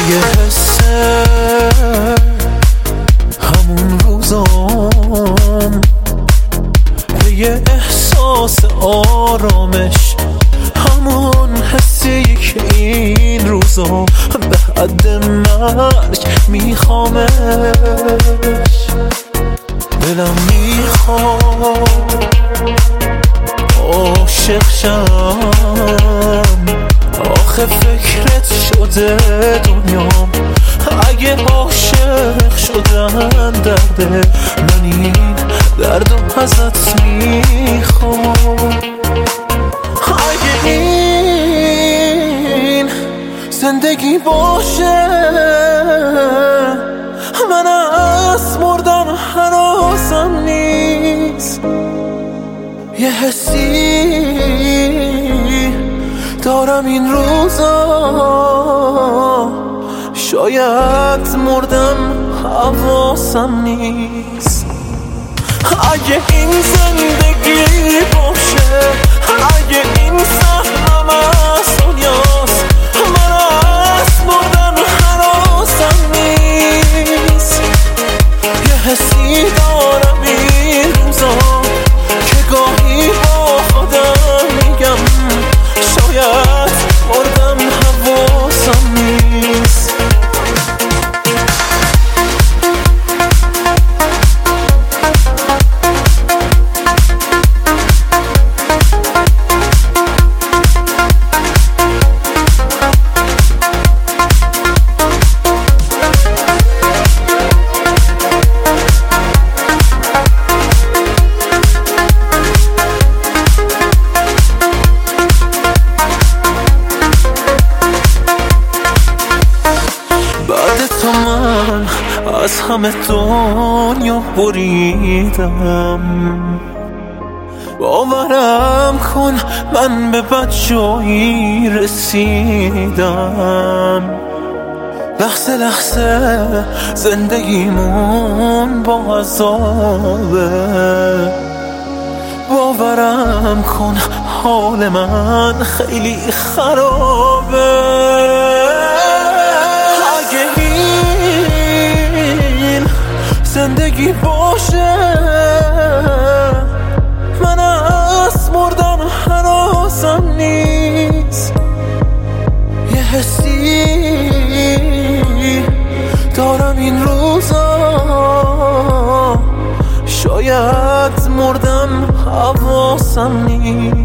یه حسه همون روزام، یه احساس آرامش، همون حسی که این روزا به حد مرگ میخوامش. دلم میخواد عاشق شم، آخه فکرت شده دنیام. اگه عاشق شدن درده، من این دردم ازت میخوام. اگه این زندگی باشه، من از مردن هراسم نیست. یه حسی دارم این روزا، شاید مردم حواسم نیست. اگه این زندگی باشه، اگه این سهمم از دنیاست، من از مردن هراسم نیست. یه حسی دارم این روزا که گاهی با خودم میگم شاید مردم حواسم نیست. از همه دنیا بریدم، باورم کن من به بد جایی رسیدم. لحظه لحظه زندگیمون با عذابه، باورم کن حال من خیلی خرابه. زندگی باشه، من از مردن هراسم نیست. یه حسی دارم این روزا، شاید مردم حواسم نیست.